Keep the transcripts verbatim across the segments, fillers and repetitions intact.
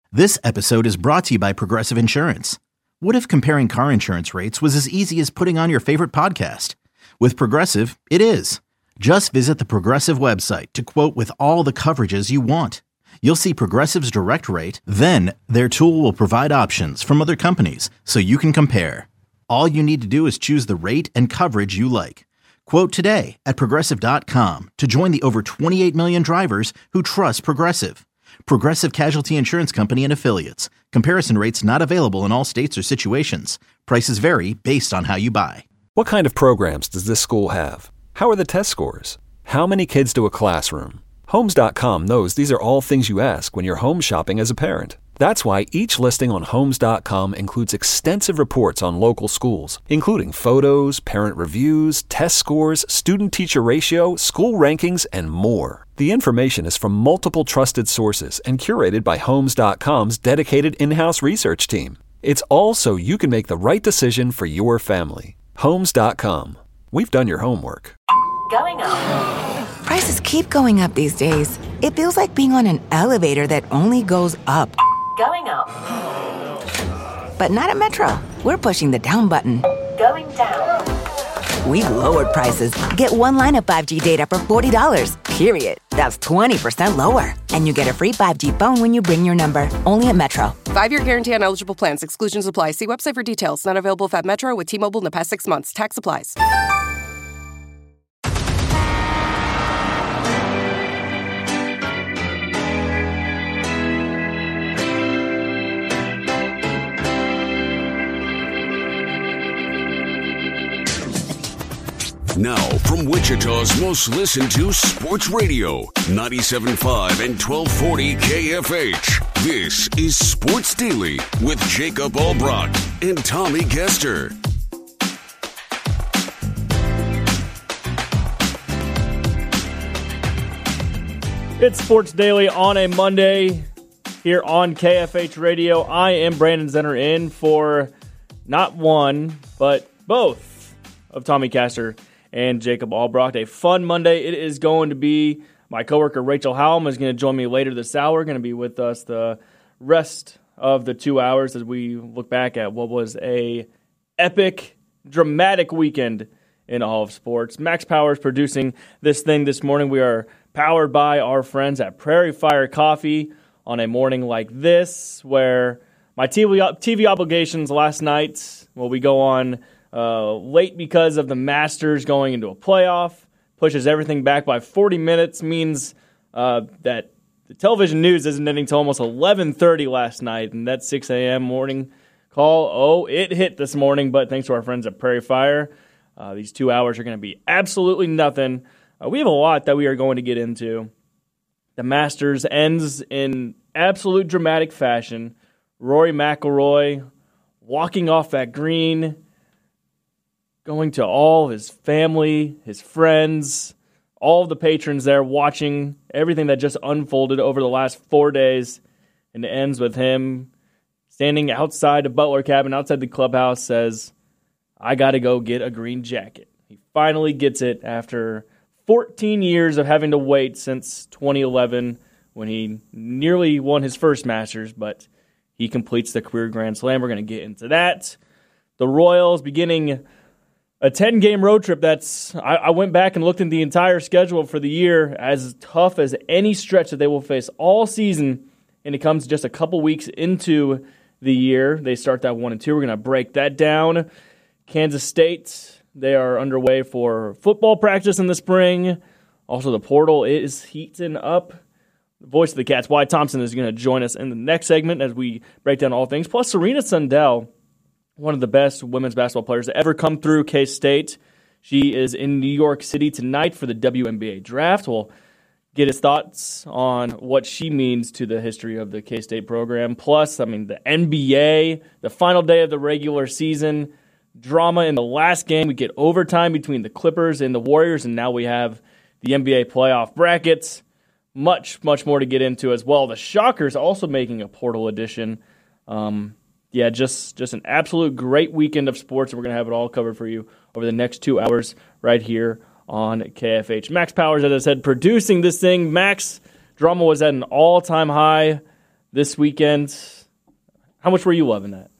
This episode is brought to you by Progressive Insurance. What if comparing car insurance rates was as easy as putting on your favorite podcast? With Progressive, it is. Just visit the Progressive website to quote with all the coverages you want. You'll see Progressive's direct rate, then their tool will provide options from other companies so you can compare. All you need to do is choose the rate and coverage you like. Quote today at progressive dot com to join the over twenty-eight million drivers who trust Progressive. Progressive Casualty Insurance Company and Affiliates. Comparison rates not available in all states or situations. Prices vary based on how you buy. What kind of programs does this school have? How are the test scores? How many kids do a classroom? Homes dot com knows these are all things you ask when you're home shopping as a parent. That's why each listing on Homes dot com includes extensive reports on local schools, including photos, parent reviews, test scores, student-teacher ratio, school rankings, and more. The information is from multiple trusted sources and curated by Homes dot com's dedicated in-house research team. It's all so you can make the right decision for your family. Homes dot com. We've done your homework. Going up. Prices keep going up these days. It feels like being on an elevator that only goes up. Going up. But not at Metro. We're pushing the down button. Going down. We've lowered prices. Get one line of five G data for forty dollars. Period. That's twenty percent lower. And you get a free five G phone when you bring your number. Only at Metro. Five-year guarantee on eligible plans. Exclusions apply. See website for details. Not available at Metro with T-Mobile in the past six months. Tax applies. Now, from Wichita's most listened to sports radio, ninety-seven point five and twelve forty K F H. This is Sports Daily with Jacob Albrock and Tommy Kester. It's Sports Daily on a Monday here on K F H Radio. I am Brandon Zenner in for not one, but both of Tommy Kester and Jacob Albrock. A fun Monday it is going to be. My coworker Rachel Hallam is going to join me later this hour, going to be with us the rest of the two hours as we look back at what was a epic, dramatic weekend in all of sports. Max Power is producing this thing this morning. We are powered by our friends at Prairie Fire Coffee on a morning like this, where my T V, T V obligations last night, well, we go on Uh, late because of the Masters going into a playoff, pushes everything back by forty minutes, means uh, that the television news isn't ending until almost eleven thirty last night, and that six a.m. morning call, oh, it hit this morning, but thanks to our friends at Prairie Fire, uh, these two hours are going to be absolutely nothing. Uh, we have a lot that we are going to get into. The Masters ends in absolute dramatic fashion. Rory McIlroy walking off that green, going to all his family, his friends, all of the patrons there watching everything that just unfolded over the last four days. And it ends with him standing outside the Butler cabin, outside the clubhouse, says, I got to go get a green jacket. He finally gets it after fourteen years of having to wait since twenty eleven when he nearly won his first Masters, but he completes the career Grand Slam. We're going to get into that. The Royals beginning a ten-game road trip that's, I, I went back and looked at the entire schedule for the year, as tough as any stretch that they will face all season, and it comes just a couple weeks into the year. They start that one and two. We're going to break that down. Kansas State, they are underway for football practice in the spring. Also, the portal is heating up. The voice of the Cats, Wyatt Thompson, is going to join us in the next segment as we break down all things. Plus, Serena Sundell, one of the best women's basketball players to ever come through K-State. She is in New York City tonight for the W N B A draft. We'll get his thoughts on what she means to the history of the K-State program. Plus, I mean, the N B A, the final day of the regular season, drama in the last game. We get overtime between the Clippers and the Warriors, and now we have the N B A playoff brackets. Much, much more to get into as well. The Shockers also making a portal edition. Um, yeah, just, just an absolute great weekend of sports, and we're going to have it all covered for you over the next two hours right here on K F H. Max Powers, as I said, producing this thing. Max, drama was at an all-time high this weekend. How much were you loving that?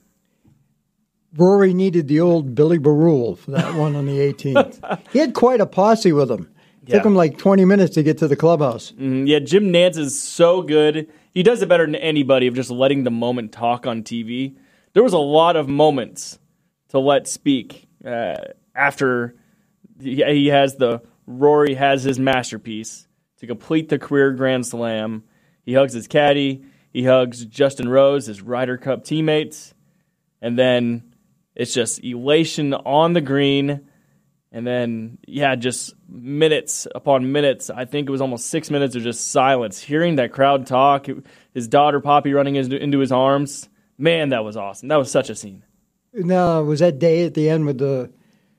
Rory needed the old Billy Barule for that one on the eighteenth. He had quite a posse with him. It Yeah. took him like twenty minutes to get to the clubhouse. Mm, yeah, Jim Nantz is so good. He does it better than anybody of just letting the moment talk on T V. There was a lot of moments to let speak uh, after he, he has the Rory has his masterpiece to complete the career Grand Slam. He hugs his caddy. He hugs Justin Rose, his Ryder Cup teammates. And then it's just elation on the green. And then, yeah, just minutes upon minutes. I think it was almost six minutes of just silence. Hearing that crowd talk, his daughter Poppy running his, into his arms. Man, that was awesome. That was such a scene. Now, was that day at the end with the?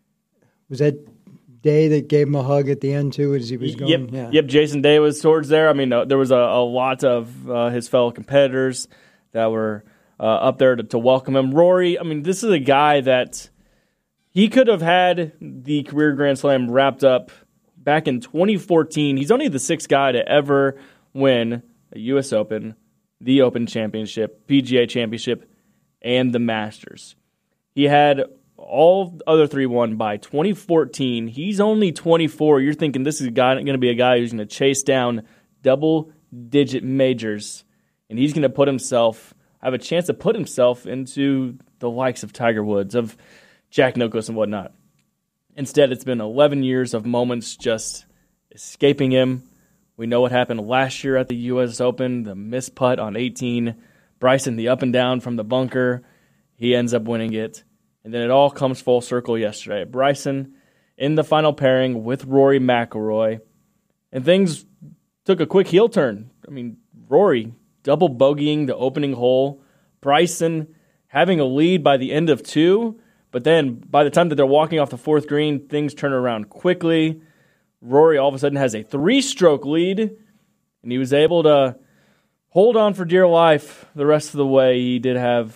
Was that day that gave him a hug at the end too as he was going? Yep, yeah. yep. Jason Day was towards there. I mean, uh, there was a, a lot of uh, his fellow competitors that were uh, up there to, to welcome him. Rory, I mean, this is a guy that he could have had the career Grand Slam wrapped up back in twenty fourteen. He's only the sixth guy to ever win a U S Open, the Open Championship, P G A Championship, and the Masters. He had all other three won by twenty fourteen. He's only twenty-four. You're thinking this is going to be a guy who's going to chase down double-digit majors, and he's going to put himself, have a chance to put himself into the likes of Tiger Woods, of Jack Nicklaus and whatnot. Instead, it's been eleven years of moments just escaping him. We know what happened last year at the U S Open, the missed putt on eighteen. Bryson, the up and down from the bunker. He ends up winning it. And then it all comes full circle yesterday. Bryson in the final pairing with Rory McIlroy. And things took a quick heel turn. I mean, Rory double bogeying the opening hole. Bryson having a lead by the end of two. But then by the time that they're walking off the fourth green, things turn around quickly. Rory all of a sudden has a three-stroke lead. And he was able to hold on for dear life the rest of the way. He did have...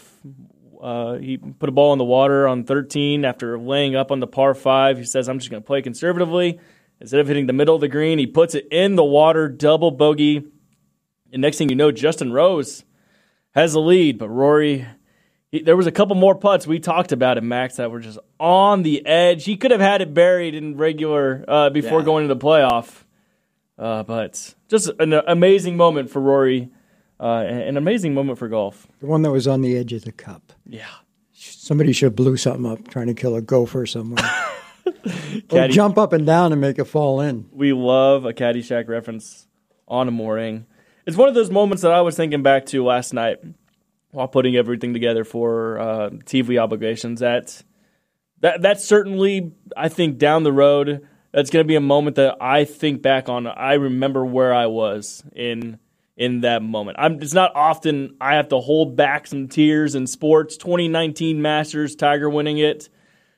Uh, he put a ball in the water on thirteen after laying up on the par five. He says, I'm just going to play conservatively. Instead of hitting the middle of the green, he puts it in the water, double bogey. And next thing you know, Justin Rose has the lead. But Rory, he, there was a couple more putts. We talked about it, Max, that were just on the edge. He could have had it buried in regular uh, before Yeah. going to the playoff. Uh, but just an amazing moment for Rory. Uh, an amazing moment for golf. The one that was on the edge of the cup. Yeah. Somebody should have blew something up trying to kill a gopher somewhere. Or Caddy- jump up and down and make it fall in. We love a Caddyshack reference on a mooring. It's one of those moments that I was thinking back to last night while putting everything together for uh, T V obligations. That, that That's certainly, I think, down the road, that's going to be a moment that I think back on. I remember where I was in in that moment. I'm, it's not often I have to hold back some tears in sports. twenty nineteen Masters, Tiger winning it.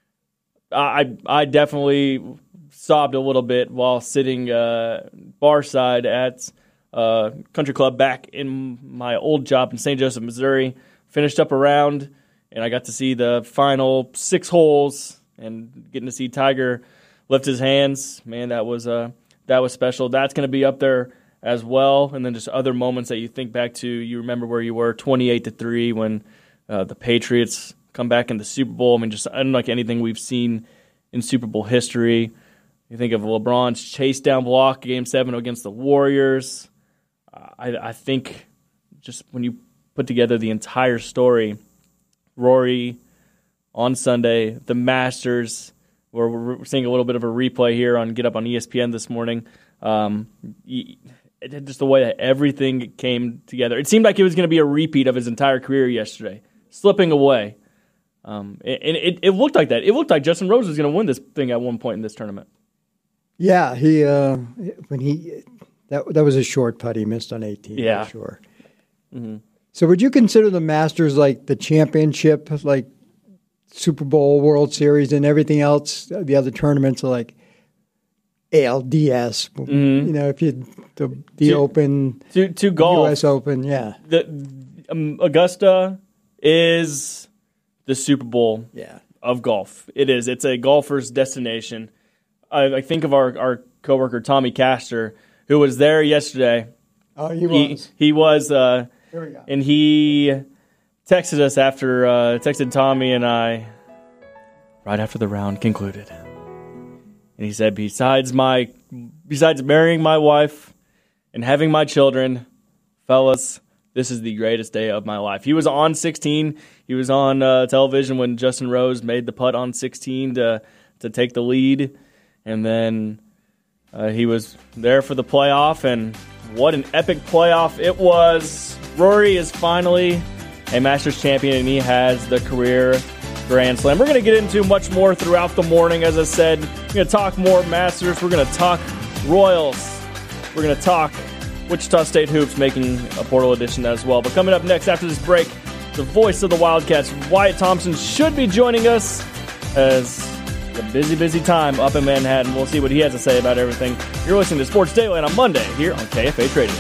I I definitely sobbed a little bit while sitting uh, bar side at uh, Country Club back in my old job in Saint Joseph, Missouri. Finished up a round, and I got to see the final six holes and getting to see Tiger lift his hands. Man, that was uh, that was special. That's going to be up there as well. And then just other moments that you think back to. You remember where you were twenty-eight to three when uh, the Patriots come back in the Super Bowl. I mean, just unlike anything we've seen in Super Bowl history. You think of LeBron's chase down block, Game Seven against the Warriors. Uh, I, I think just when you put together the entire story, Rory on Sunday, the Masters, where we're seeing a little bit of a replay here on Get Up on E S P N this morning. Um, it, just the way that everything came together. It seemed like it was going to be a repeat of his entire career yesterday, slipping away. Um, and it, it looked like that. It looked like Justin Rose was going to win this thing at one point in this tournament. Yeah, he uh, when he that that was a short putt he missed on eighteen. Yeah. For sure. Mm-hmm. So would you consider the Masters like the championship, like Super Bowl, World Series, and everything else? The other tournaments are like A L D S. Mm-hmm. You know, if you the the To- Open, To to golf, U S Open, yeah, the um, Augusta is the Super Bowl yeah. of golf. It is. It's a golfer's destination. I, I think of our, our coworker Tommy Castor, who was there yesterday. Oh, he He was. he was uh, Here we go. And he texted us after, uh, texted Tommy and I right after the round concluded. And he said, besides my, besides marrying my wife and having my children, fellas, this is the greatest day of my life. He was on sixteen. He was on uh, television when Justin Rose made the putt on sixteen to to take the lead. And then uh, he was there for the playoff, and what an epic playoff it was. Rory is finally a Masters champion, and he has the career Grand Slam. We're going to get into much more throughout the morning. As I said, we're going to talk more Masters. We're going to talk Royals. We're going to talk Wichita State Hoops making a portal edition as well. But coming up next after this break, the voice of the Wildcats, Wyatt Thompson, should be joining us as a busy, busy time up in Manhattan. We'll see what he has to say about everything. You're listening to Sports Daily on Monday here on K F H Radio.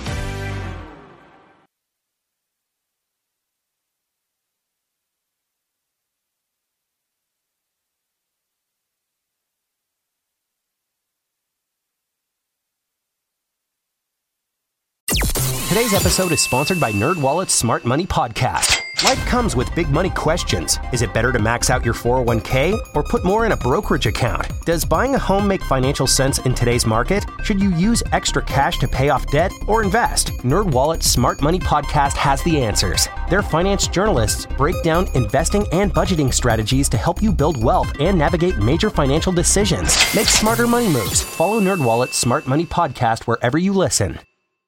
Today's episode is sponsored by NerdWallet's Smart Money Podcast. Life comes with big money questions. Is it better to max out your four oh one k or put more in a brokerage account? Does buying a home make financial sense in today's market? Should you use extra cash to pay off debt or invest? NerdWallet's Smart Money Podcast has the answers. Their finance journalists break down investing and budgeting strategies to help you build wealth and navigate major financial decisions. Make smarter money moves. Follow NerdWallet's Smart Money Podcast wherever you listen.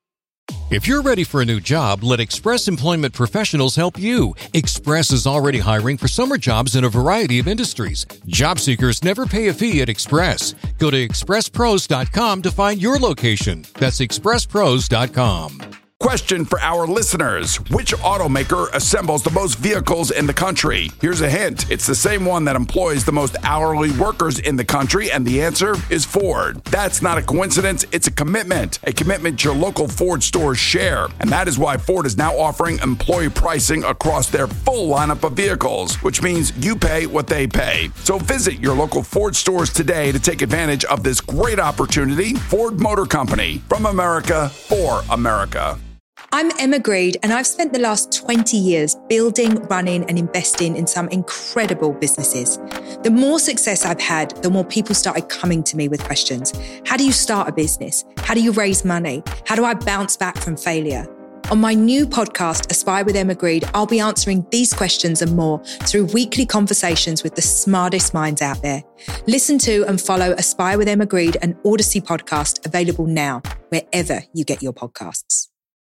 If you're ready for a new job, let Express Employment Professionals help you. Express is already hiring for summer jobs in a variety of industries. Job seekers never pay a fee at Express. Go to express pros dot com to find your location. That's express pros dot com. Question for our listeners. Which automaker assembles the most vehicles in the country? Here's a hint. It's the same one that employs the most hourly workers in the country, and the answer is Ford. That's not a coincidence. It's a commitment. A commitment your local Ford stores share. And that is why Ford is now offering employee pricing across their full lineup of vehicles, which means you pay what they pay. So visit your local Ford stores today to take advantage of this great opportunity. Ford Motor Company, from America, for America. I'm Emma Greed, and I've spent the last twenty years building, running, and investing in some incredible businesses. The more success I've had, the more people started coming to me with questions. How do you start a business? How do you raise money? How do I bounce back from failure? On my new podcast, Aspire with Emma Greed, I'll be answering these questions and more through weekly conversations with the smartest minds out there. Listen to and follow Aspire with Emma Greed, an Odyssey podcast, available now, wherever you get your podcasts.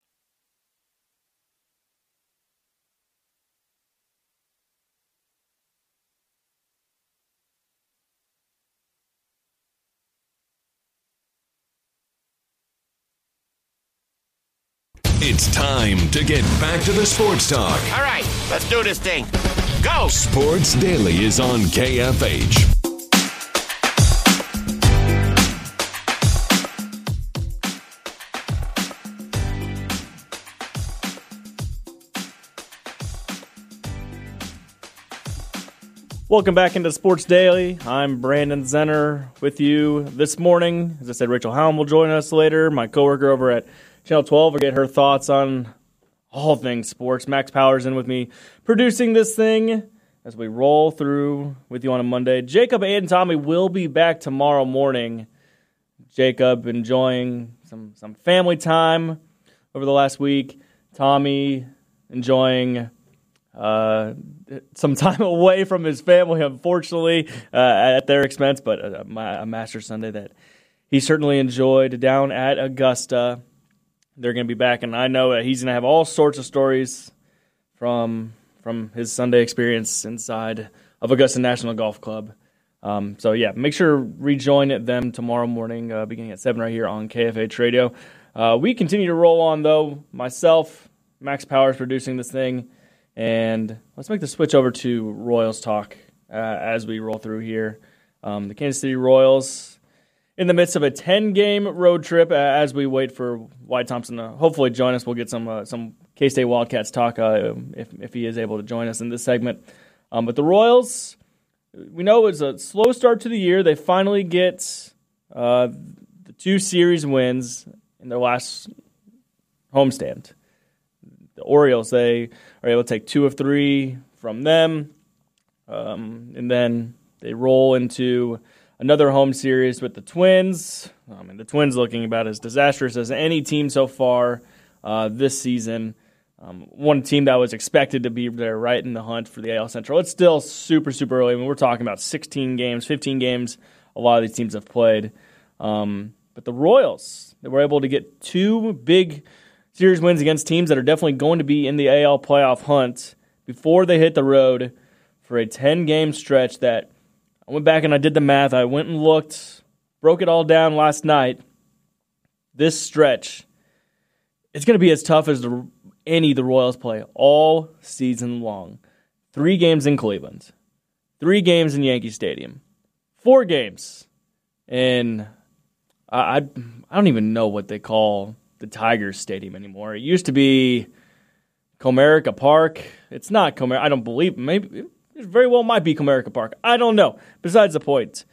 It's time to get back to the sports talk. All right, let's do this thing. Go! Sports Daily is on K F H. Welcome back into Sports Daily. I'm Brandon Zenner with you this morning. As I said, Rachel Hallam will join us later. My coworker over at Channel twelve will get her thoughts on all things sports. Max Powers in with me producing this thing as we roll through with you on a Monday. Jacob and Tommy will be back tomorrow morning. Jacob enjoying some, some family time over the last week. Tommy enjoying uh, some time away from his family, unfortunately, uh, at their expense, but a, a Masters Sunday that he certainly enjoyed down at Augusta. They're going to be back, and I know that he's going to have all sorts of stories from from his Sunday experience inside of Augusta National Golf Club. Um, so, yeah, make sure to rejoin them tomorrow morning, uh, beginning at seven right here on K F H Radio. Uh, we continue to roll on, though. Myself, Max Powers producing this thing, and let's make the switch over to Royals talk uh, as we roll through here. Um, the Kansas City Royals in the midst of a ten-game road trip, uh, as we wait for Wyatt Thompson to hopefully join us. We'll get some uh, some K-State Wildcats talk uh, if if he is able to join us in this segment. Um, but the Royals, we know it's a slow start to the year. They finally get uh, the two series wins in their last homestand. the Orioles, they are able to take two of three from them. Um, and then they roll into another home series with the Twins. I mean, the Twins looking about as disastrous as any team so far uh, this season. Um, one team that was expected to be there right in the hunt for the A L Central. It's still super, super early. I mean, we're talking about sixteen games, fifteen games a lot of these teams have played. Um, but the Royals, they were able to get two big series wins against teams that are definitely going to be in the A L playoff hunt before they hit the road for a ten-game stretch that I went back and I did the math. I went and looked, broke it all down last night. This stretch, it's going to be as tough as the any the Royals play all season long. Three games in Cleveland. Three games in Yankee Stadium. Four games in, I, I, I don't even know what they call the Tigers Stadium anymore. It used to be Comerica Park. It's not Comerica. I don't believe, maybe, it very well might be Comerica Park. I don't know. Besides the point,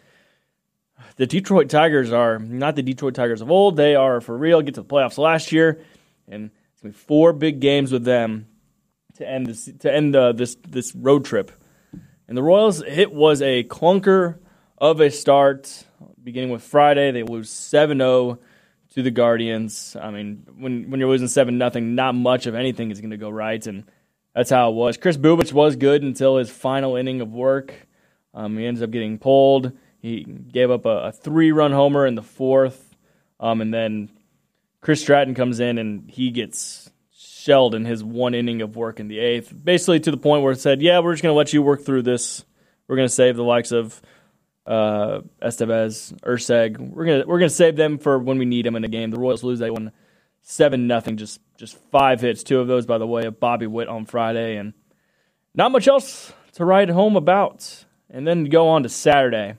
the Detroit Tigers are not the Detroit Tigers of old. They are for real. Get to the playoffs last year, and it's going to be four big games with them to end this to end uh, this this road trip. And the Royals, it was a clunker of a start. Beginning with Friday, they lose seven oh to the Guardians. I mean, when when you're losing seven nothing, not much of anything is going to go right, and that's how it was. Chris Bubich was good until his final inning of work. Um, he ends up getting pulled. He gave up a, a three-run homer in the fourth, um, and then Chris Stratton comes in and he gets shelled in his one inning of work in the eighth, basically to the point where it said, yeah, we're just going to let you work through this. We're going to save the likes of uh, Estevez, Urseg. We're going to we're going to save them for when we need them in the game. The Royals lose that one seven nothing, just just five hits, two of those, by the way, of Bobby Witt on Friday, and not much else to write home about. And then go on to Saturday.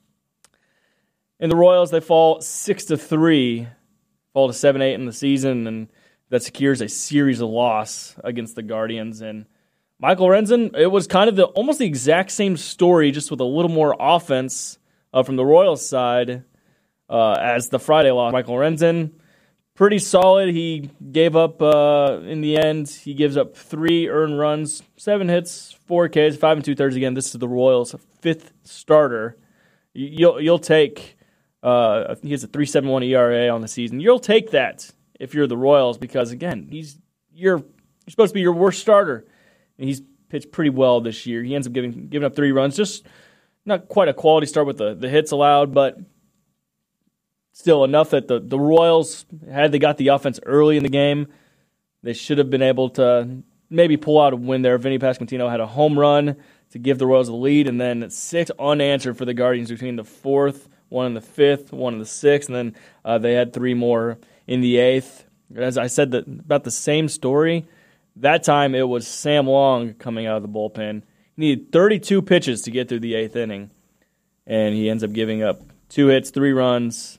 And the Royals, they fall six to three, fall to seven eight in the season, and that secures a series of loss against the Guardians. And Michael Renzen, it was kind of the almost the exact same story, just with a little more offense uh, from the Royals side uh, as the Friday loss. Michael Renzen, pretty solid. He gave up, uh, in the end, he gives up three earned runs, seven hits, four Ks, five and two-thirds. Again, this is the Royals' fifth starter. You'll, you'll take... Uh, he has a three point seven one E R A on the season. You'll take that if you're the Royals because, again, he's you're, you're supposed to be your worst starter. And he's pitched pretty well this year. He ends up giving giving up three runs. Just not quite a quality start with the, the hits allowed, but still enough that the, the Royals, had they got the offense early in the game, they should have been able to maybe pull out a win there. Vinny Pasquantino had a home run to give the Royals the lead, and then six unanswered for the Guardians between the fourth, one in the fifth, one in the sixth, and then uh, they had three more in the eighth. As I said, that about the same story. That time it was Sam Long coming out of the bullpen. He needed thirty-two pitches to get through the eighth inning, and he ends up giving up two hits, three runs,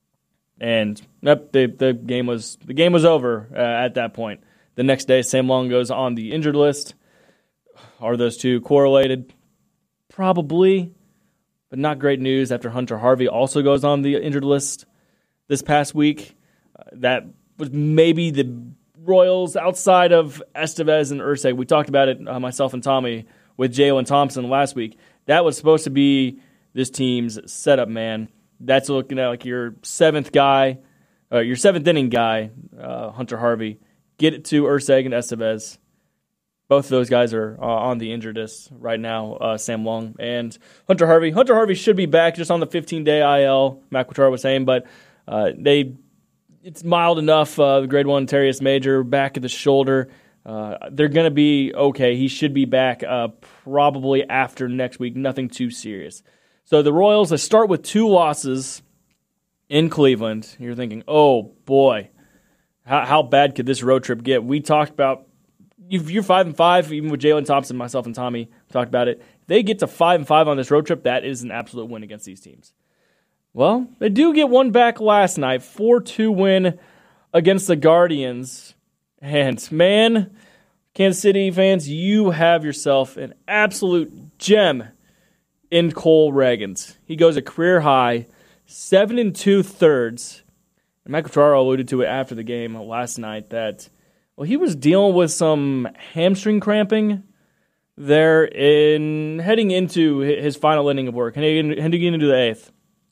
and yep, the, the game was the game was over uh, at that point. The next day, Sam Long goes on the injured list. Are those two correlated? Probably. But not great news after Hunter Harvey also goes on the injured list this past week. Uh, that was maybe the Royals outside of Estevez and Urseg. We talked about it, uh, myself and Tommy, with Jalen Thompson last week. That was supposed to be this team's setup man. That's looking at like your seventh guy, uh, your seventh inning guy, uh, Hunter Harvey. Get it to Urseg and Estevez. Both of those guys are uh, on the injured list right now, uh, Sam Long and Hunter Harvey. Hunter Harvey should be back just on the fifteen-day I L, Matt Quatraro was saying, but uh, they it's mild enough. Uh, the grade one Terrius Major, back of the shoulder. Uh, they're going to be okay. He should be back uh, probably after next week. Nothing too serious. So the Royals, they start with two losses in Cleveland. You're thinking, oh, boy, how, how bad could this road trip get? We talked about You're five and five, even with Jalen Thompson, myself, and Tommy talked about it. If they get to five and five on this road trip, that is an absolute win against these teams. Well, they do get one back last night, four two win against the Guardians. And man, Kansas City fans, you have yourself an absolute gem in Cole Ragans. He goes a career high, seven and two thirds. And Mike Quatraro alluded to it after the game last night that Well, he was dealing with some hamstring cramping there in heading into his final inning of work, heading into the eighth.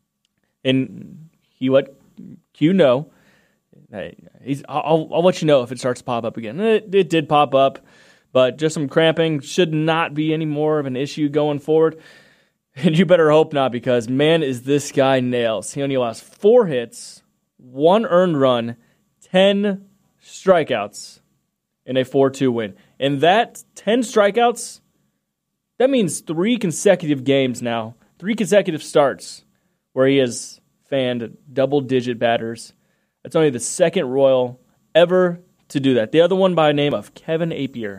And he let Q know. He's, I'll, I'll let you know if it starts to pop up again. It, it did pop up, but just some cramping. Should not be any more of an issue going forward. And you better hope not, because, man, is this guy nails. He only lost four hits, one earned run, ten strikeouts in a four two win. And that ten strikeouts, that means three consecutive games now, three consecutive starts where he has fanned double-digit batters. That's only the second Royal ever to do that. The other one by the name of Kevin Appier.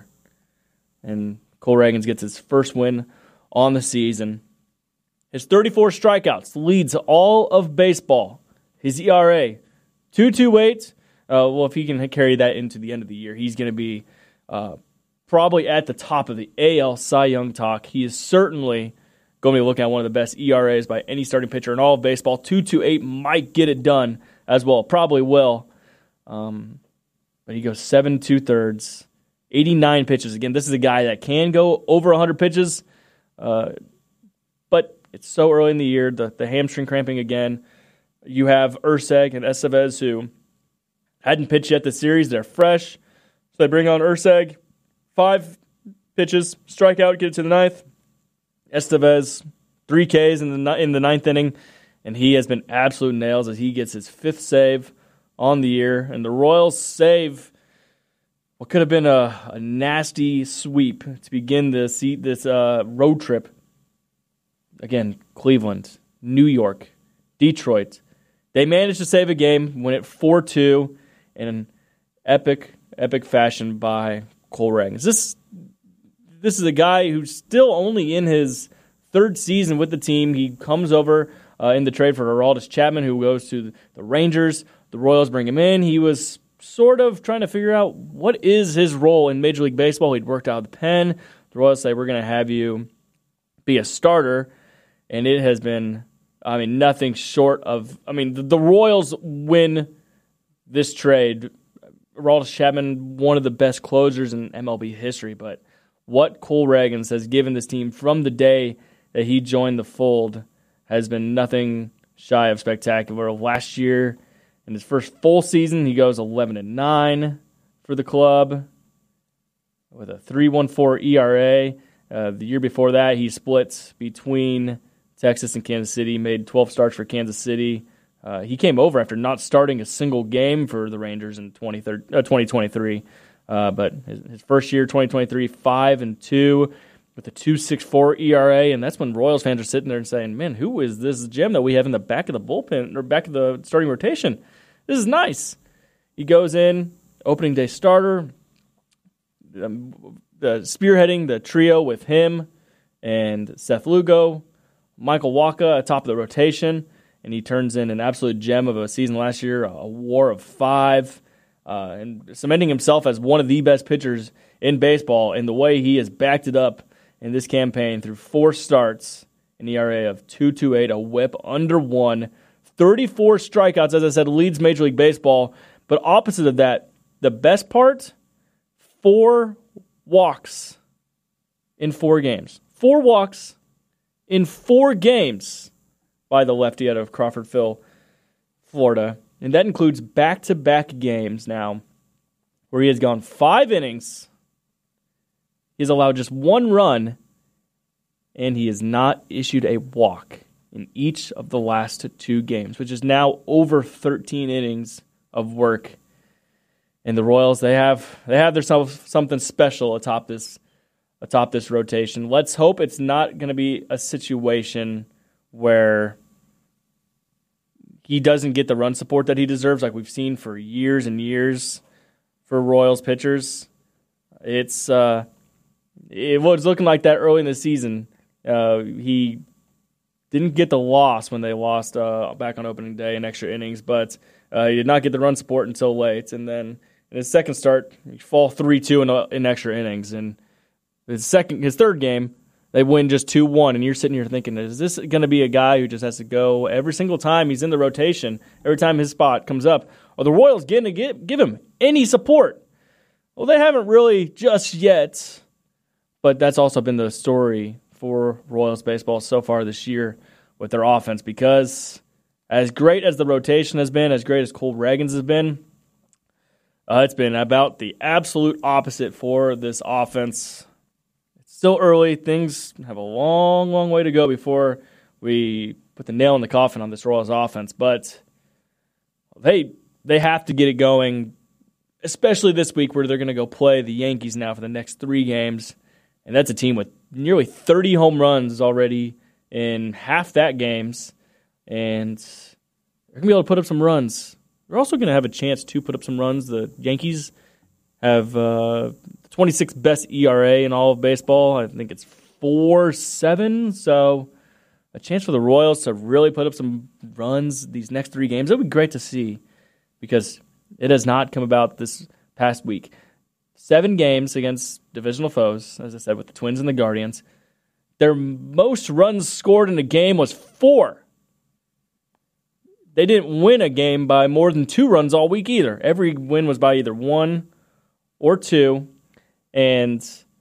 And Cole Ragans gets his first win on the season. His thirty-four strikeouts leads all of baseball. His E R A, two point two eight. Uh, well, if he can carry that into the end of the year, he's going to be uh, probably at the top of the A L Cy Young talk. He is certainly going to be looking at one of the best E R As by any starting pitcher in all of baseball. two point two eight might get it done as well. Probably will. Um, but he goes seven two-thirds, eighty-nine pitches. Again, this is a guy that can go over one hundred pitches, uh, but it's so early in the year, the, the hamstring cramping again. You have Urseg and Estevez, who hadn't pitched yet this series. They're fresh. So they bring on Urseg. Five pitches, strikeout, get it to the ninth. Estevez, three Ks in the in the ninth inning, and he has been absolute nails as he gets his fifth save on the year. And the Royals save what could have been a, a nasty sweep to begin this this uh, road trip. Again, Cleveland, New York, Detroit. They managed to save a game, win it four two in an epic, epic fashion by Cole Ragans. This, this is a guy who's still only in his third season with the team. He comes over uh, in the trade for Aroldis Chapman, who goes to the Rangers. The Royals bring him in. He was sort of trying to figure out what is his role in Major League Baseball. He'd worked out of the pen. The Royals say, we're going to have you be a starter. And it has been, I mean, nothing short of, I mean, the, the Royals win this trade. Aroldis Chapman, one of the best closers in M L B history, but what Cole Ragans has given this team from the day that he joined the fold has been nothing shy of spectacular. Last year, in his first full season, he goes eleven and nine for the club with a three point one four E R A. Uh, the year before that, he splits between Texas and Kansas City, made twelve starts for Kansas City. Uh, he came over after not starting a single game for the Rangers in twenty twenty-three. Uh, but his, his first year, twenty twenty-three, five and two with a two point six four E R A, and that's when Royals fans are sitting there and saying, man, who is this gem that we have in the back of the bullpen, or back of the starting rotation? This is nice. He goes in, opening day starter, um, the spearheading the trio with him and Seth Lugo, Michael Wacha atop of the rotation, and he turns in an absolute gem of a season last year, a war of five, uh, and cementing himself as one of the best pitchers in baseball. And the way he has backed it up in this campaign through four starts, an E R A of two point two eight, a whip under one, thirty-four strikeouts, as I said, leads Major League Baseball. But opposite of that, the best part, four walks in four games. Four walks in four games by the lefty out of Crawfordville, Florida. And that includes back-to-back games now where he has gone five innings. He's allowed just one run, and he has not issued a walk in each of the last two games, which is now over thirteen innings of work. And the Royals, they have they have themselves something special atop this atop this rotation. Let's hope it's not going to be a situation where he doesn't get the run support that he deserves, like we've seen for years and years for Royals pitchers. It's uh, it was looking like that early in the season. Uh, he didn't get the loss when they lost uh, back on opening day in extra innings, but uh, he did not get the run support until late. And then in his second start, he fall three two in, in extra innings. And his second, his third game, they win just two one. And you're sitting here thinking, is this going to be a guy who just has to go every single time he's in the rotation, every time his spot comes up? Are the Royals getting to get, give him any support? Well, they haven't really just yet, but that's also been the story for Royals baseball so far this year with their offense, because as great as the rotation has been, as great as Cole Reagans has been, uh, it's been about the absolute opposite for this offense. It's still early. Things have a long, long way to go before we put the nail in the coffin on this Royals offense, but they they have to get it going, especially this week where they're going to go play the Yankees now for the next three games, and that's a team with nearly thirty home runs already in half that games, and they're going to be able to put up some runs. They're also going to have a chance to put up some runs. The Yankees have uh, the twenty-sixth best E R A in all of baseball. I think it's four seven, so a chance for the Royals to really put up some runs these next three games. It would be great to see, because it has not come about this past week. Seven games against divisional foes, as I said, with the Twins and the Guardians. Their most runs scored in a game was four. They didn't win a game by more than two runs all week either. Every win was by either one or two, and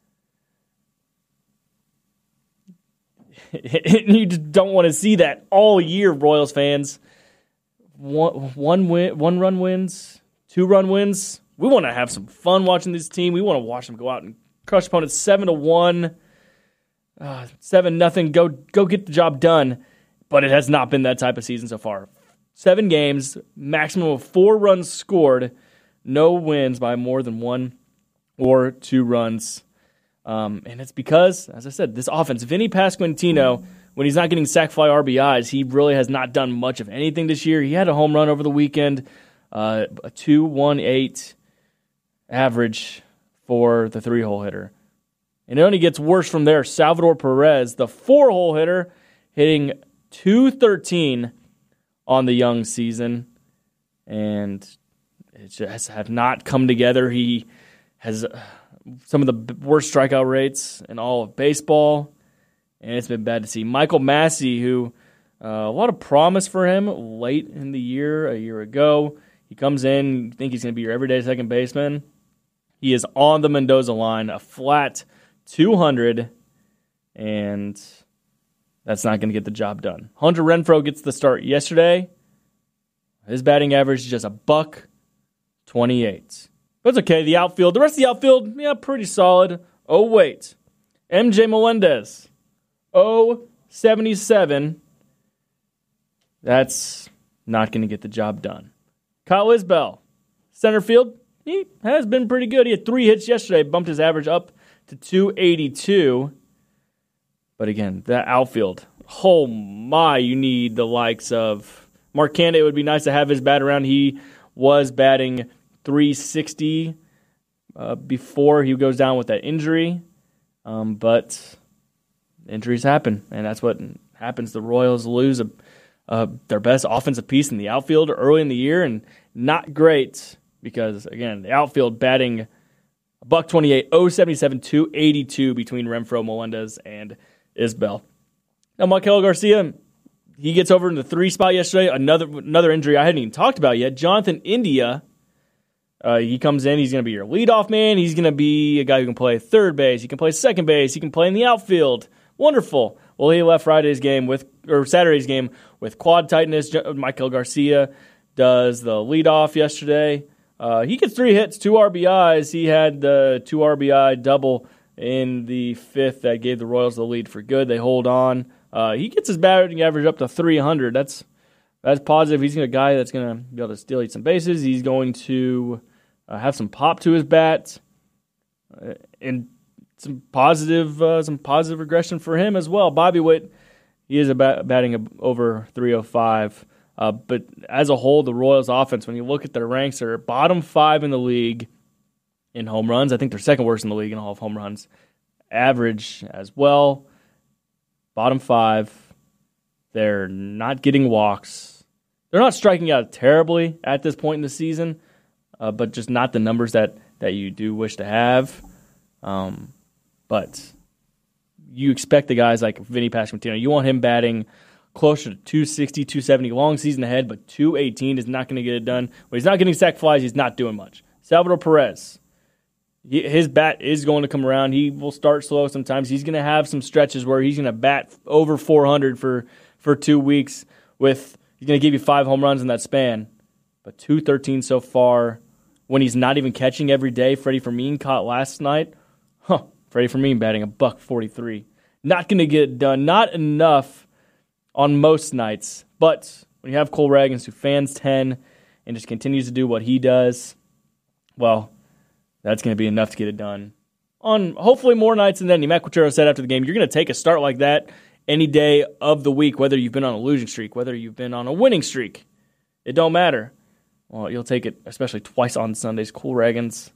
you just don't want to see that all year, Royals fans. One, one win, one run wins, two run wins. We want to have some fun watching this team. We want to watch them go out and crush opponents seven to one, uh, seven nothing. Go go get the job done. But it has not been that type of season so far. Seven games, maximum of four runs scored, no wins by more than one or two runs. Um, and it's because, as I said, this offense, Vinny Pasquantino, when he's not getting sac fly R B Is, he really has not done much of anything this year. He had a home run over the weekend, uh, a two point one eight average for the three-hole hitter. And it only gets worse from there. Salvador Perez, the four-hole hitter, hitting two thirteen on the young season. And it just have not come together. He has some of the worst strikeout rates in all of baseball, and it's been bad to see. Michael Massey, who uh, a lot of promise for him late in the year, a year ago. He comes in, you think he's going to be your everyday second baseman. He is on the Mendoza line, a flat two hundred, and that's not going to get the job done. Hunter Renfroe gets the start yesterday. His batting average is just a buck twenty-eight. But it's okay. The outfield, the rest of the outfield, yeah, pretty solid. Oh, wait. M J Melendez, oh seventy-seven. That's not going to get the job done. Kyle Isbell, center field, he has been pretty good. He had three hits yesterday, bumped his average up to two eighty-two. But again, that outfield, oh my, you need the likes of Mark Candy. It would be nice to have his bat around. He was batting three sixty uh, before he goes down with that injury. Um, but injuries happen, and that's what happens. The Royals lose a, uh, their best offensive piece in the outfield early in the year, and not great because, again, the outfield batting a buck twenty-eight, oh seventy-seven, two eighty-two between Renfroe, Melendez, and Isbell. Now, Maikel Garcia, he gets over in the three spot yesterday. Another another injury I hadn't even talked about yet. Jonathan India. Uh, he comes in, he's going to be your leadoff man. He's going to be a guy who can play third base. He can play second base. He can play in the outfield. Wonderful. Well, he left Friday's game with, or Saturday's game with quad tightness. Maikel Garcia does the leadoff yesterday. Uh, he gets three hits, two R B Is. He had the two R B I double in the fifth that gave the Royals the lead for good. They hold on. Uh, he gets his batting average up to three hundred. That's that's positive. He's a guy that's going to be able to steal eat some bases. He's going to uh, have some pop to his bat, uh, and some positive uh, some positive regression for him as well. Bobby Witt, he is a bat- batting over three oh five. Uh, but as a whole, the Royals offense, when you look at their ranks, they're bottom five in the league in home runs. I think they're second worst in the league in all of home runs. Average as well. Bottom five. They're not getting walks. They're not striking out terribly at this point in the season, uh, but just not the numbers that, that you do wish to have. Um, but you expect the guys like Vinny Pasquantino, you want him batting closer to two sixty, two seventy, long season ahead, but two eighteen is not going to get it done. When he's not getting sac flies, he's not doing much. Salvador Perez, he, his bat is going to come around. He will start slow sometimes. He's going to have some stretches where he's going to bat over four hundred for, for two weeks. With he's going to give you five home runs in that span. But two thirteen so far when he's not even catching every day. Freddie Fermin caught last night. Huh. Freddie Fermin batting a buck forty-three. Not going to get it done. Not enough on most nights. But when you have Cole Ragans who fans ten and just continues to do what he does, well, that's going to be enough to get it done. On hopefully more nights than any. Matt Quatrero said after the game, you're going to take a start like that any day of the week, whether you've been on a losing streak, whether you've been on a winning streak. It don't matter. Well, you'll take it, especially twice on Sundays. Cole Ragans,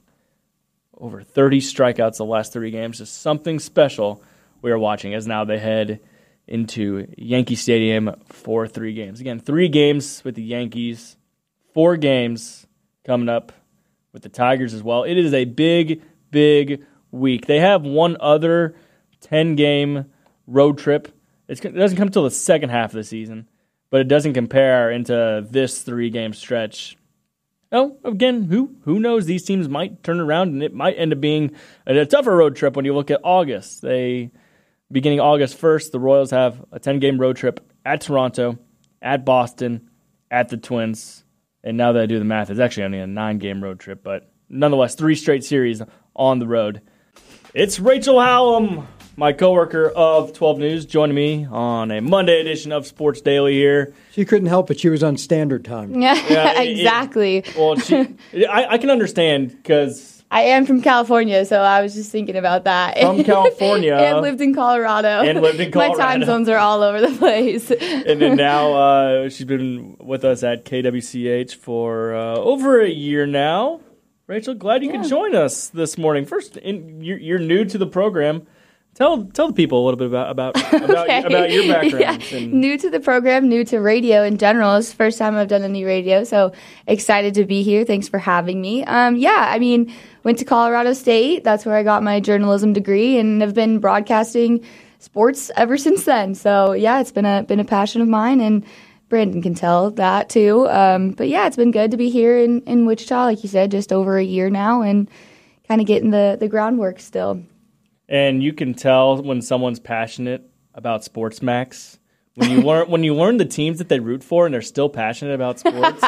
over thirty strikeouts the last three games. Just something special we are watching as now they head into Yankee Stadium for three games. Again, three games with the Yankees, four games coming up with the Tigers as well. It is a big, big week. They have one other ten-game road trip. It's, it doesn't come until the second half of the season, but it doesn't compare into this three-game stretch. Oh, again, who who knows? These teams might turn around, and it might end up being a, a tougher road trip when you look at August. They, beginning August first, the Royals have a ten-game road trip at Toronto, at Boston, at the Twins, and now that I do the math, it's actually only a nine-game road trip, but nonetheless, three straight series on the road. It's Rachel Hallam, my coworker of twelve News, joining me on a Monday edition of Sports Daily here. She couldn't help it. She was on standard time. Yeah, Yeah, it- exactly. It, well, she, I, I can understand because I am from California, so I was just thinking about that. From California. and lived in Colorado. And lived in Colorado. My time zones are all over the place. and then now uh, she's been with us at K W C H for uh, over a year now. Rachel, glad you Yeah. could join us this morning. First, in, you're, you're new to the program. Tell tell the people a little bit about about about, Okay. about your background. Yeah. And New to the program, new to radio in general. It's the first time I've done any radio, so excited to be here. Thanks for having me. Um, yeah, I mean, went to Colorado State. That's where I got my journalism degree, and have been broadcasting sports ever since then. So yeah, it's been a been a passion of mine, and Brandon can tell that too. Um, but yeah, it's been good to be here in, in Wichita, like you said, just over a year now, and kind of getting the the groundwork still. And you can tell when someone's passionate about sports, Max. When you learn when you learn the teams that they root for and they're still passionate about sports.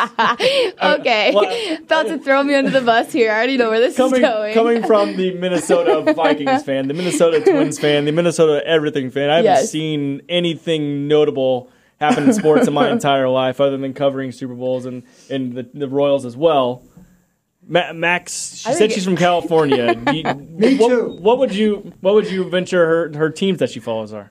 Okay. well, About to throw me under the bus here. I already know where this coming, is going. coming from the Minnesota Vikings fan, the Minnesota Twins fan, the Minnesota everything fan, I haven't Yes. seen anything notable happen in sports in my entire life other than covering Super Bowls and, and the, the Royals as well. Ma- Max, she I said think she's it- from California. Do you- Me what, too. What would you What would you venture her her teams that she follows are?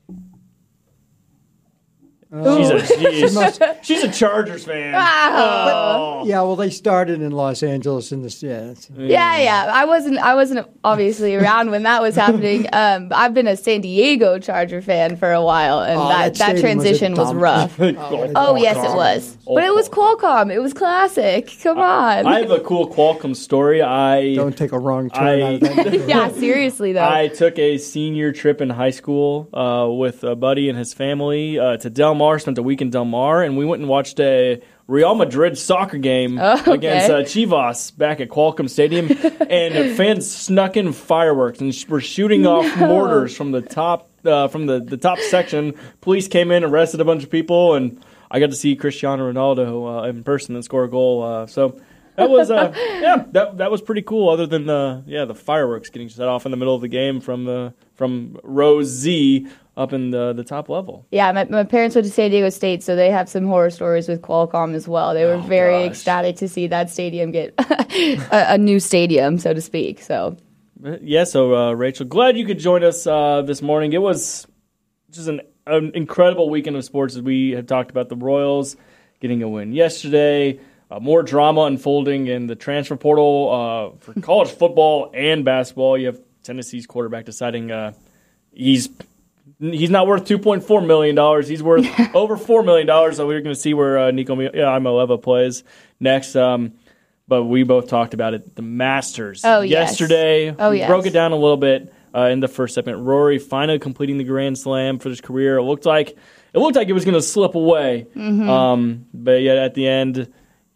She's a she's, she's a Chargers fan. Wow. Oh. Yeah, well, they started in Los Angeles in this. Yeah, it's- Yeah, yeah. I wasn't. I wasn't obviously around when that was happening. Um, but I've been a San Diego Charger fan for a while, and Oh, that, that that stadium was a transition was, dump. rough. Oh yes, it was. But it was Qualcomm. It was classic. Come on. I have a cool Qualcomm story. I don't take a wrong turn I- out of that. yeah, seriously though. I took a senior trip in high school uh, with a buddy and his family uh, to Del Mar, spent a week in Del Mar, and we went and watched a Real Madrid soccer game Oh, okay. against uh, Chivas back at Qualcomm Stadium, and fans snuck in fireworks and sh- were shooting off mortars from the top uh, from the, the top section. Police came in, arrested a bunch of people, and I got to see Cristiano Ronaldo uh, in person and score a goal. Uh, so that was uh, yeah, that that was pretty cool. Other than the yeah the fireworks getting set off in the middle of the game from the from row Z up in the the top level. Yeah, my, my parents went to San Diego State, so they have some horror stories with Qualcomm as well. They were Oh, very gosh. ecstatic to see that stadium get a, a new stadium, so to speak. So Yeah, so uh, Rachel, glad you could join us uh, this morning. It was just an, an incredible weekend of sports as we had talked about the Royals getting a win yesterday. Uh, more drama unfolding in the transfer portal uh, for college football and basketball. You have Tennessee's quarterback deciding uh, he's he's not worth two point four million dollars. He's worth over four million dollars. So we're going to see where uh, Nico Iamaleava plays next. Um, but we both talked about it. The Masters Oh, yes. yesterday. Oh, we yes. broke it down a little bit uh, in the first segment. Rory finally completing the Grand Slam for his career. It looked like it looked like it was going to slip away. Mhm. Um, but yet at the end,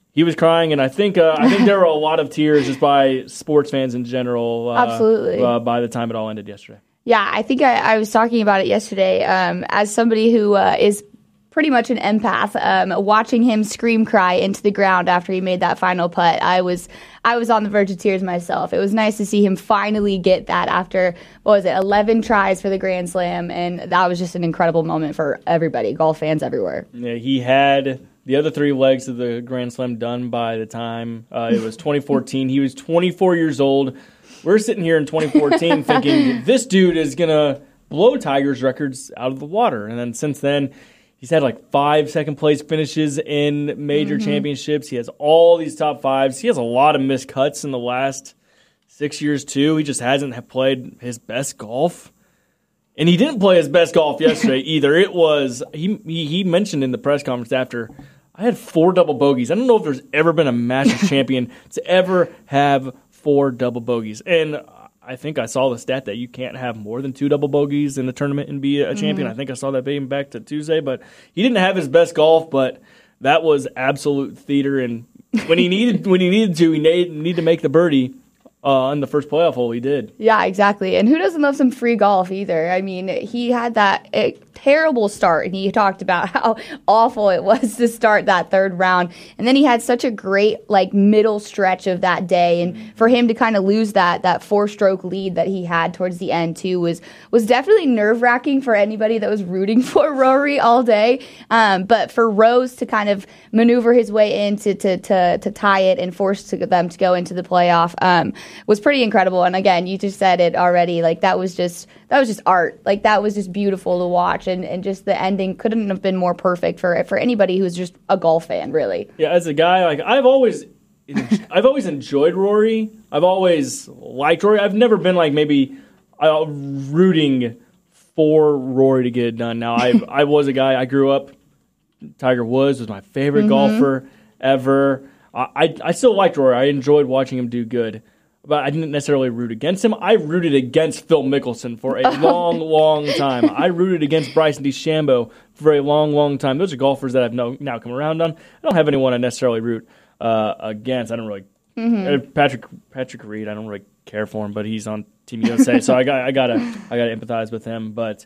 he was crying, and I think uh, I think there were a lot of tears just by sports fans in general. Uh, Absolutely. Uh, by the time it all ended yesterday. Yeah, I think I, I was talking about it yesterday. Um, as somebody who uh, is pretty much an empath, um, watching him scream cry into the ground after he made that final putt, I was I was on the verge of tears myself. It was nice to see him finally get that after, what was it, eleven tries for the Grand Slam, and that was just an incredible moment for everybody, golf fans everywhere. Yeah, he had the other three legs of the Grand Slam done by the time uh, it was twenty fourteen. He was twenty-four years old. We're sitting here in twenty fourteen thinking this dude is going to blow Tiger's records out of the water. And then since then, he's had like five second-place finishes in major mm-hmm. championships. He has all these top fives. He has a lot of missed cuts in the last six years, too. He just hasn't played his best golf. And he didn't play his best golf yesterday either. It was he, he he mentioned in the press conference after, I had four double bogeys. I don't know if there's ever been a Masters champion to ever have four double bogeys. And I think I saw the stat that you can't have more than two double bogeys in the tournament and be a champion. Mm-hmm. I think I saw that dating back to Tuesday. But he didn't have his best golf, but that was absolute theater. And when he needed when he needed to, he needed, needed to make the birdie uh, on the first playoff hole. He did. Yeah, exactly. And who doesn't love some free golf either? I mean, he had that uh, terrible start, and he talked about how awful it was to start that third round. And then he had such a great like middle stretch of that day, and for him to kind of lose that that four-stroke lead that he had towards the end too was was definitely nerve-wracking for anybody that was rooting for Rory all day. Um, but for Rose to kind of maneuver his way in to to to, to tie it and force to them to go into the playoff um, was pretty incredible. And again, you just said it already. Like that was just that was just art. Like that was just beautiful to watch. And, and just the ending couldn't have been more perfect for for anybody who's just a golf fan, really. Yeah, as a guy, like I've always, I've always enjoyed Rory. I've always liked Rory. I've never been like maybe uh, rooting for Rory to get it done. Now, I I was a guy. I grew up. Tiger Woods was my favorite mm-hmm. golfer ever. I, I I still liked Rory. I enjoyed watching him do good. But I didn't necessarily root against him. I rooted against Phil Mickelson for a long, long time. I rooted against Bryson DeChambeau for a long, long time. Those are golfers that I've no, now come around on. I don't have anyone I necessarily root uh, against. I don't really mm-hmm. Patrick Patrick Reed. I don't really care for him, but he's on Team U S A, so I got I gotta I gotta empathize with him. But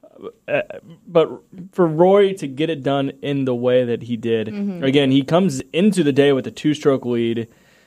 uh, but for Rory to get it done in the way that he did, mm-hmm. again, he comes into the day with a two-stroke lead.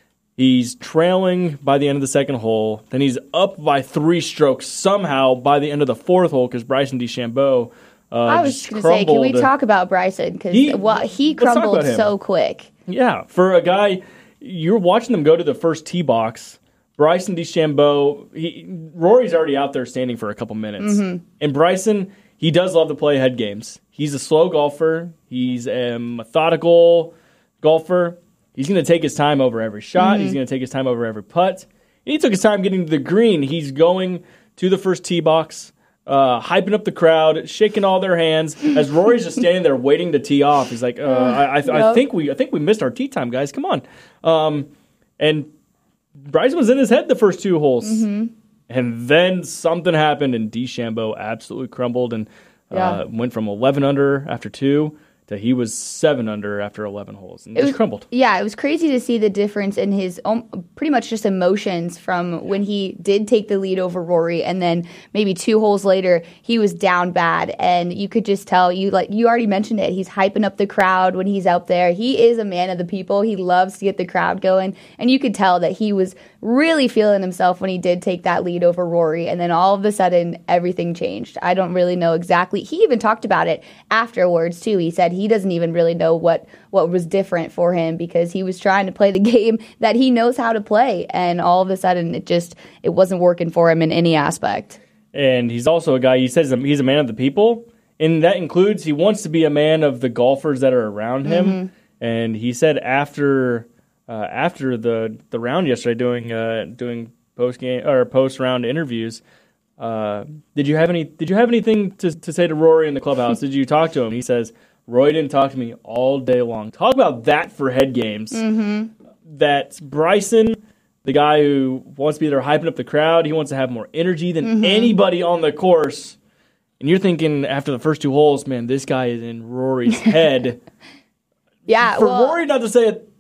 He's trailing by the end of the second hole. Then he's up by three strokes somehow by the end of the fourth hole because Bryson DeChambeau uh, I was going to say, can we talk about Bryson? Because he, well, he crumbled so quick. Yeah, for a guy, you're watching them go to the first tee box. Bryson DeChambeau, he, Rory's already out there standing for a couple minutes. Mm-hmm. And Bryson, he does love to play head games. He's a slow golfer. He's a methodical golfer. He's going to take his time over every shot. Mm-hmm. He's going to take his time over every putt. He took his time getting to the green. He's going to the first tee box, uh, hyping up the crowd, shaking all their hands. As Rory's just standing there waiting to tee off, he's like, uh, I, I, yep. I think we, I think we missed our tee time, guys. Come on. Um, and Bryson was in his head the first two holes, mm-hmm. and then something happened, and DeChambeau absolutely crumbled and uh, yeah. went from eleven under after two. That he was seven under after eleven holes and it just was, crumbled. Yeah, it was crazy to see the difference in his um, pretty much just emotions from when he did take the lead over Rory, and then maybe two holes later he was down bad, and you could just tell you like you already mentioned it. He's hyping up the crowd when he's out there. He is a man of the people. He loves to get the crowd going, and you could tell that he was really feeling himself when he did take that lead over Rory, and then all of a sudden everything changed. I don't really know exactly. He even talked about it afterwards too. He said he doesn't even really know what, what was different for him because he was trying to play the game that he knows how to play, and all of a sudden it just it wasn't working for him in any aspect. And he's also a guy, he says he's a man of the people, and that includes he wants to be a man of the golfers that are around him. Mm-hmm. And he said after uh, after the, the round yesterday doing uh, doing post game or post round interviews, uh, did you have any did you have anything to, to say to Rory in the clubhouse? Did you talk to him? He says, Roy didn't talk to me all day long. Talk about that for head games. Mm-hmm. That Bryson, the guy who wants to be there hyping up the crowd, he wants to have more energy than mm-hmm. anybody on the course. And you're thinking after the first two holes, man, this guy is in Rory's head. Yeah, For well, Rory not to say it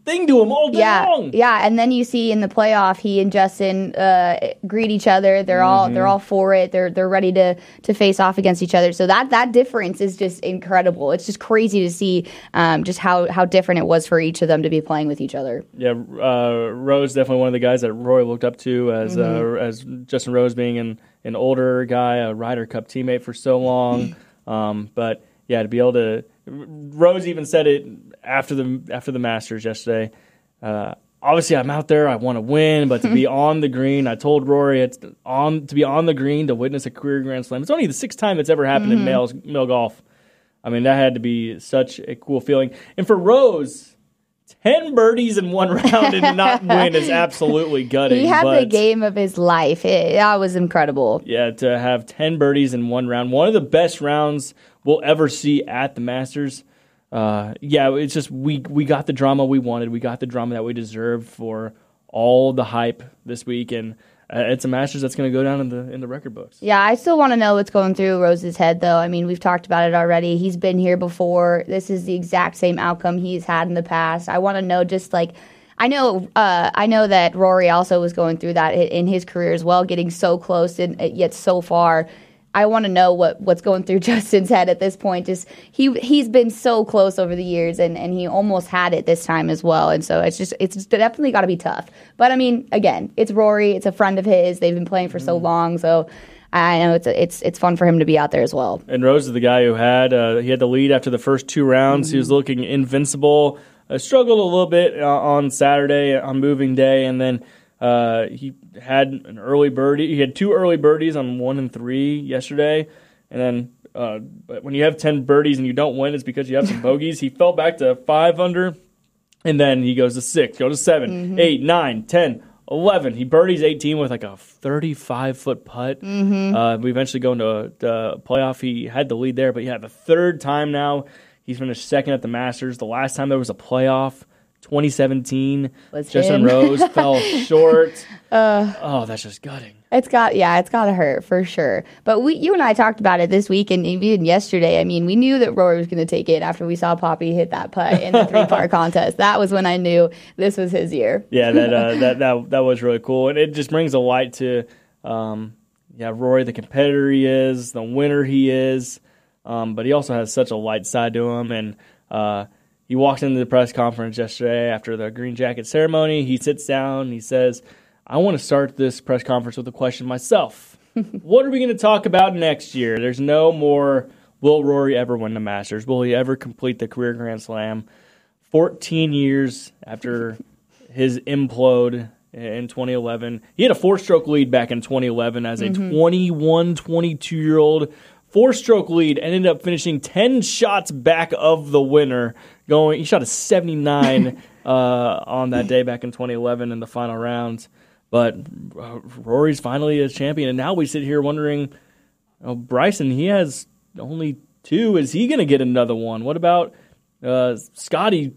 thing to him all day yeah, long. Yeah, and then you see in the playoff, he and Justin uh, greet each other. They're all Mm-hmm. they're all for it. They're they're ready to to face off against each other. So that that difference is just incredible. It's just crazy to see um, just how how different it was for each of them to be playing with each other. Yeah, uh, Rose definitely one of the guys that Rory looked up to as Mhm. uh, as Justin Rose being an, an older guy, a Ryder Cup teammate for so long. um, but yeah, to be able to, Rose even said it after the after the Masters yesterday. Uh, obviously, I'm out there. I want to win, but to be on the green, I told Rory it's on to be on the green to witness a career Grand Slam. It's only the sixth time it's ever happened Mhm. in male male golf. I mean, that had to be such a cool feeling. And for Rose, ten birdies in one round and not win is absolutely gutting. He had but the game of his life. It, that was incredible. Yeah, to have ten birdies in one round, one of the best rounds we'll ever see at the Masters. Uh, yeah, it's just we we got the drama we wanted. We got the drama that we deserved for all the hype this week, and uh, it's a Masters that's going to go down in the in the record books. Yeah, I still want to know what's going through Rose's head, though. I mean, we've talked about it already. He's been here before. This is the exact same outcome he's had in the past. I want to know just like I know uh, I know that Rory also was going through that in his career as well, getting so close and yet so far. I want to know what, what's going through Justin's head at this point. Just he he's been so close over the years, and, and he almost had it this time as well. And so it's just it's definitely got to be tough. But I mean, again, it's Rory. It's a friend of his. They've been playing for so long, so I know it's it's it's fun for him to be out there as well. And Rose is the guy who had uh, he had the lead after the first two rounds. Mm-hmm. He was looking invincible. Uh, struggled a little bit uh, on Saturday on moving day, and then. Uh, he had an early birdie. He had two early birdies on one and three yesterday, and then uh, but when you have ten birdies and you don't win, it's because you have some bogeys. He fell back to five under, and then he goes to six, goes to seven, mm-hmm. eight, nine, ten, eleven. He birdies eighteen with like a thirty-five foot putt. Mm-hmm. Uh, we eventually go into a, a playoff. He had the lead there, but yeah, the third time now he's finished second at the Masters. The last time there was a playoff. twenty seventeen, was Justin him. Rose fell short. Uh, oh, that's just gutting. It's got yeah, it's got to hurt for sure. But we, you and I talked about it this week and even yesterday. I mean, we knew that Rory was going to take it after we saw Poppy hit that putt in the three-part contest. That was when I knew this was his year. Yeah, that uh, that that that was really cool, and it just brings a light to, um, yeah, Rory, the competitor he is, the winner he is, um, but he also has such a light side to him, and. Uh, He walks into the press conference yesterday after the green jacket ceremony. He sits down. He says, I want to start this press conference with a question myself. What are we going to talk about next year? There's no more, will Rory ever win the Masters? Will he ever complete the career Grand Slam? fourteen years after his implode in twenty eleven. He had a four-stroke lead back in twenty eleven as a mm-hmm. twenty-one, twenty-two-year-old. Four-stroke lead, ended up finishing ten shots back of the winner. Going, he shot a seventy-nine uh, on that day back in twenty eleven in the final rounds. But uh, Rory's finally a champion, and now we sit here wondering, oh, Bryson, he has only two. Is he going to get another one? What about uh, Scotty?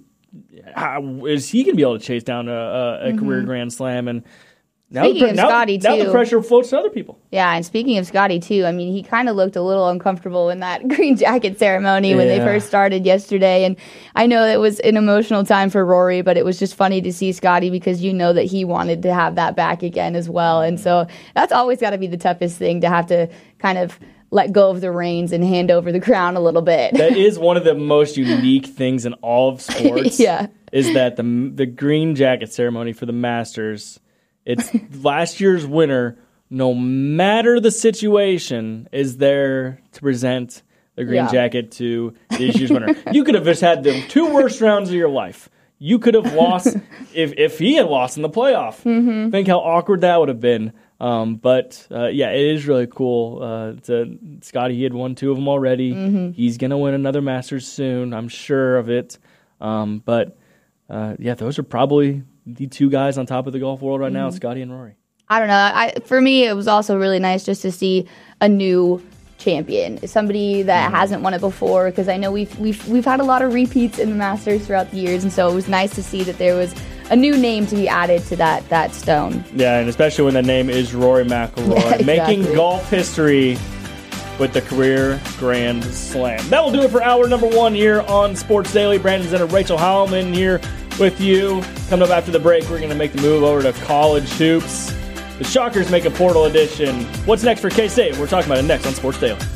How, is he going to be able to chase down a, a, a mm-hmm. career Grand Slam? And Now speaking the, of now, Scotty, now too. the pressure floats to other people. Yeah, and speaking of Scotty, too, I mean, he kind of looked a little uncomfortable in that green jacket ceremony when Yeah. they first started yesterday. And I know it was an emotional time for Rory, but it was just funny to see Scotty because you know that he wanted to have that back again as well. And so that's always got to be the toughest thing, to have to kind of let go of the reins and hand over the crown a little bit. That is one of the most unique things in all of sports. Yeah. Is that the the green jacket ceremony for the Masters? It's last year's winner, no matter the situation, is there to present the green Yeah. jacket to this year's winner. You could have just had the two worst rounds of your life. You could have lost if if he had lost in the playoff. Mm-hmm. Think how awkward that would have been. Um, but uh, yeah, it is really cool. Uh, to Scotty, he had won two of them already. Mhm. He's gonna win another Masters soon. I'm sure of it. Um, but uh, yeah, those are probably the two guys on top of the golf world right now, Mhm. Scotty and Rory. I don't know. I, for me, it was also really nice just to see a new champion, somebody that hasn't won it before. Because I know we've we've we've had a lot of repeats in the Masters throughout the years, and so it was nice to see that there was a new name to be added to that that stone. Yeah, and especially when the name is Rory McIlroy, Yeah, exactly. making golf history with the career Grand Slam. That will do it for hour number one here on Sports Daily. Brandon Zenner, Rachel Heilman here with you. Coming up after the break, we're going to make the move over to college hoops. The Shockers make a portal edition. What's next for K-State? We're talking about it next on Sports Daily.